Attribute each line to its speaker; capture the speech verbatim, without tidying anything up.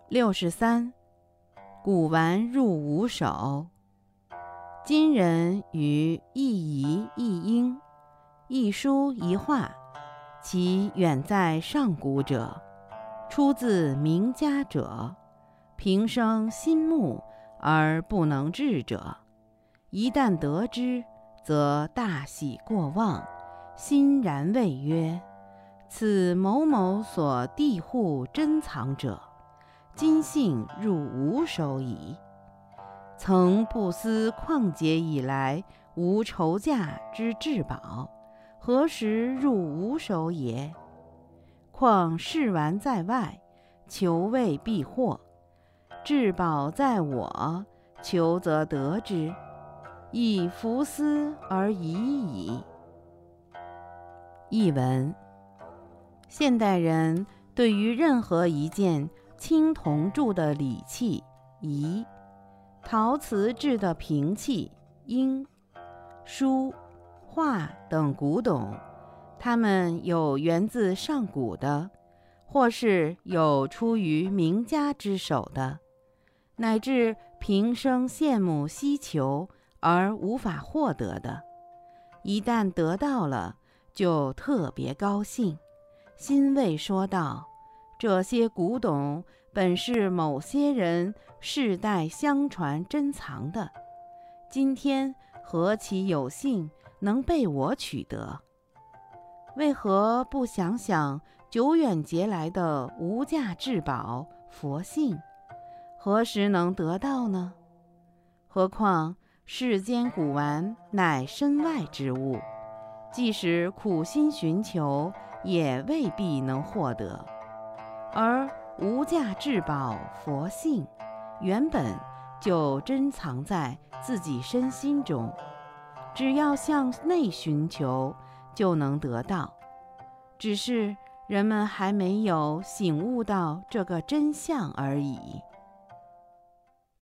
Speaker 1: 六十三，古玩入吾手。今人于一仪一音，一书一画，其远在上古者，出自名家者，平生心目而不能至者，一旦得之，则大喜过望，欣然谓曰：此某某所地户珍藏者，今幸入吾手矣。曾不思旷劫以来无筹价之至宝，何时入吾手也？况试玩在外，求未必获；至宝在我，求则得之，亦弗思而已矣。译文：现代人对于任何一件青铜铸的礼器仪、陶瓷制的瓶器缨、书、画等古董，它们有源自上古的，或是有出于名家之手的，乃至平生羡慕希求而无法获得的，一旦得到了，就特别高兴，欣慰说道：这些古董本是某些人世代相传珍藏的，今天何其有幸能被我取得！为何不想想久远劫来的无价至宝佛性，何时能得到呢？何况世间古玩乃身外之物，即使苦心寻求，也未必能获得。而无价至宝佛性，原本就珍藏在自己身心中，只要向内寻求，就能得到。只是人们还没有醒悟到这个真相而已。